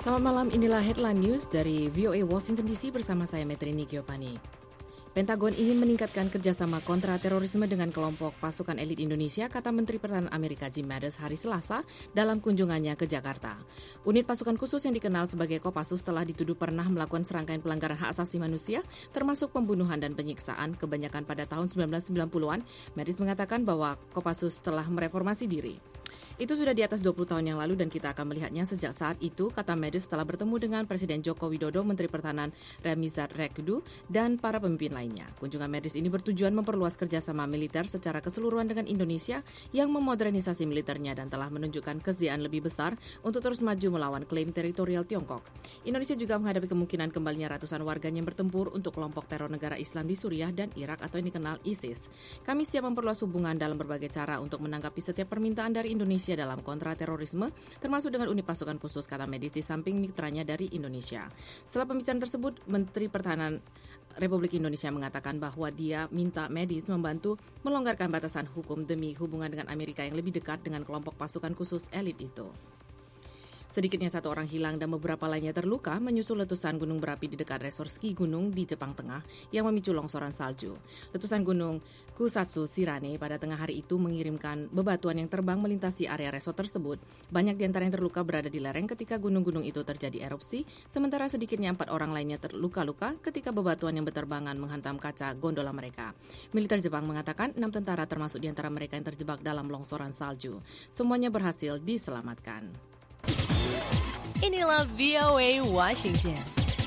Selamat malam, inilah headline news dari VOA Washington DC bersama saya Metrini Giovanni. Pentagon ingin meningkatkan kerjasama kontra terorisme dengan kelompok pasukan elit Indonesia, kata Menteri Pertahanan Amerika Jim Mattis hari Selasa dalam kunjungannya ke Jakarta. Unit pasukan khusus yang dikenal sebagai Kopassus telah dituduh pernah melakukan serangkaian pelanggaran hak asasi manusia, termasuk pembunuhan dan penyiksaan, kebanyakan pada tahun 1990-an. Mattis mengatakan bahwa Kopassus telah mereformasi diri. Itu sudah di atas 20 tahun yang lalu dan kita akan melihatnya sejak saat itu, kata Mattis setelah bertemu dengan Presiden Joko Widodo, Menteri Pertahanan Ramizat Rekudu, dan para pemimpin lainnya. Kunjungan Mattis ini bertujuan memperluas kerjasama militer secara keseluruhan dengan Indonesia yang memodernisasi militernya dan telah menunjukkan kesediaan lebih besar untuk terus maju melawan klaim teritorial Tiongkok. Indonesia juga menghadapi kemungkinan kembalinya ratusan warganya yang bertempur untuk kelompok teror negara Islam di Suriah dan Irak atau yang dikenal ISIS. Kami siap memperluas hubungan dalam berbagai cara untuk menanggapi setiap permintaan dari Indonesia dalam kontra terorisme, termasuk dengan unit pasukan khusus, kata Mattis di samping mitranya dari Indonesia. Setelah pembicaraan tersebut, Menteri Pertahanan Republik Indonesia mengatakan bahwa dia minta Mattis membantu melonggarkan batasan hukum demi hubungan dengan Amerika yang lebih dekat dengan kelompok pasukan khusus elit itu. Sedikitnya 1 orang hilang dan beberapa lainnya terluka menyusul letusan gunung berapi di dekat resor ski gunung di Jepang Tengah yang memicu longsoran salju. Letusan gunung Kusatsu Shirane pada tengah hari itu mengirimkan bebatuan yang terbang melintasi area resor tersebut. Banyak di antara yang terluka berada di lereng ketika gunung-gunung itu terjadi erupsi, sementara sedikitnya 4 orang lainnya terluka-luka ketika bebatuan yang berterbangan menghantam kaca gondola mereka. Militer Jepang mengatakan 6 tentara termasuk di antara mereka yang terjebak dalam longsoran salju. Semuanya berhasil diselamatkan. Inilah VOA Washington.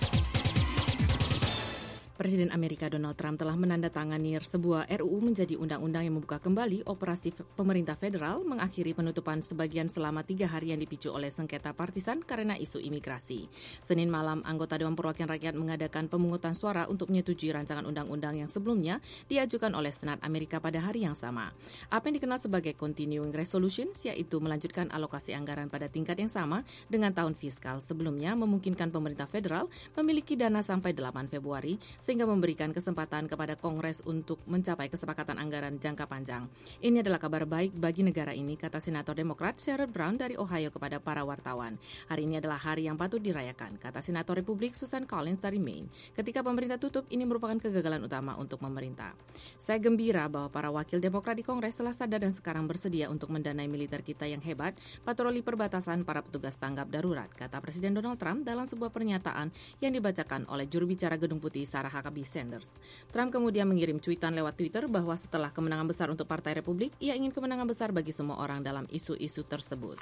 Presiden Amerika Donald Trump telah menandatangani sebuah RUU menjadi undang-undang yang membuka kembali operasi pemerintah federal mengakhiri penutupan sebagian selama 3 hari yang dipicu oleh sengketa partisan karena isu imigrasi. Senin malam, anggota Dewan Perwakilan Rakyat mengadakan pemungutan suara untuk menyetujui rancangan undang-undang yang sebelumnya diajukan oleh Senat Amerika pada hari yang sama. Apa yang dikenal sebagai continuing resolutions, yaitu melanjutkan alokasi anggaran pada tingkat yang sama dengan tahun fiskal sebelumnya, memungkinkan pemerintah federal memiliki dana sampai 8 Februari, sehingga memberikan kesempatan kepada Kongres untuk mencapai kesepakatan anggaran jangka panjang. Ini adalah kabar baik bagi negara ini, kata Senator Demokrat Sherrod Brown dari Ohio kepada para wartawan. Hari ini adalah hari yang patut dirayakan, kata Senator Republik Susan Collins dari Maine. Ketika pemerintah tutup, ini merupakan kegagalan utama untuk pemerintah. Saya gembira bahwa para wakil Demokrat di Kongres telah sadar dan sekarang bersedia untuk mendanai militer kita yang hebat, patroli perbatasan, para petugas tanggap darurat, kata Presiden Donald Trump dalam sebuah pernyataan yang dibacakan oleh juru bicara Gedung Putih Sarah Huckabee Sanders. Trump kemudian mengirim cuitan lewat Twitter bahwa setelah kemenangan besar untuk Partai Republik, ia ingin kemenangan besar bagi semua orang dalam isu-isu tersebut.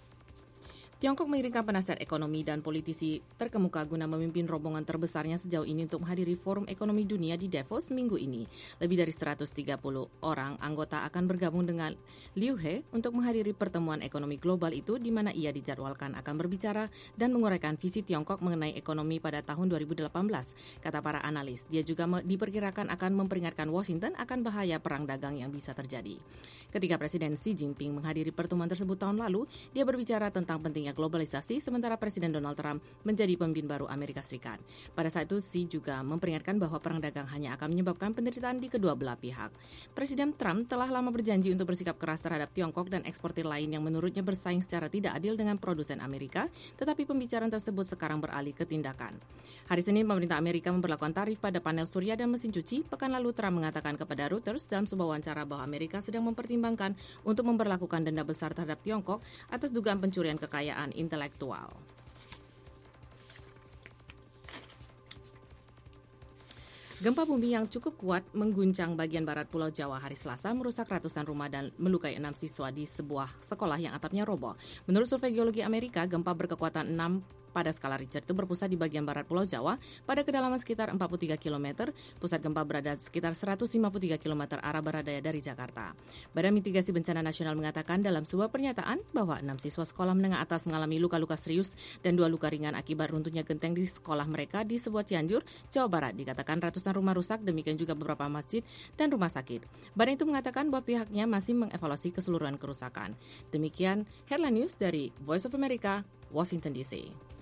Tiongkok mengirimkan penasihat ekonomi dan politisi terkemuka guna memimpin rombongan terbesarnya sejauh ini untuk menghadiri Forum Ekonomi Dunia di Davos minggu ini. Lebih dari 130 orang anggota akan bergabung dengan Liu He untuk menghadiri pertemuan ekonomi global itu, di mana ia dijadwalkan akan berbicara dan menguraikan visi Tiongkok mengenai ekonomi pada tahun 2018. Kata para analis, dia juga diperkirakan akan memperingatkan Washington akan bahaya perang dagang yang bisa terjadi. Ketika Presiden Xi Jinping menghadiri pertemuan tersebut tahun lalu, dia berbicara tentang pentingnya globalisasi, sementara Presiden Donald Trump menjadi pemimpin baru Amerika Serikat. Pada saat itu, Xi juga memperingatkan bahwa perang dagang hanya akan menyebabkan penderitaan di kedua belah pihak. Presiden Trump telah lama berjanji untuk bersikap keras terhadap Tiongkok dan eksportir lain yang menurutnya bersaing secara tidak adil dengan produsen Amerika, tetapi pembicaraan tersebut sekarang beralih ke tindakan. Hari Senin, pemerintah Amerika memberlakukan tarif pada panel surya dan mesin cuci. Pekan lalu, Trump mengatakan kepada Reuters dalam sebuah wawancara bahwa Amerika sedang mempertimbangkan untuk memberlakukan denda besar terhadap Tiongkok atas dugaan pencurian kekayaan intelektual. Gempa bumi yang cukup kuat mengguncang bagian barat Pulau Jawa hari Selasa, merusak ratusan rumah dan melukai 6 siswa di sebuah sekolah yang atapnya roboh. Menurut Survei Geologi Amerika, gempa berkekuatan 6 pada skala Richter itu berpusat di bagian barat Pulau Jawa pada kedalaman sekitar 43 km. Pusat gempa berada sekitar 153 km arah barat daya dari Jakarta. Badan Mitigasi Bencana Nasional mengatakan dalam sebuah pernyataan bahwa 6 siswa sekolah menengah atas mengalami luka-luka serius dan 2 luka ringan akibat runtuhnya genteng di sekolah mereka di sebuah Cianjur, Jawa Barat. Dikatakan ratusan rumah rusak, demikian juga beberapa masjid dan rumah sakit. Badan itu mengatakan bahwa pihaknya masih mengevaluasi keseluruhan kerusakan. Demikian Headline News dari Voice of America, Washington DC.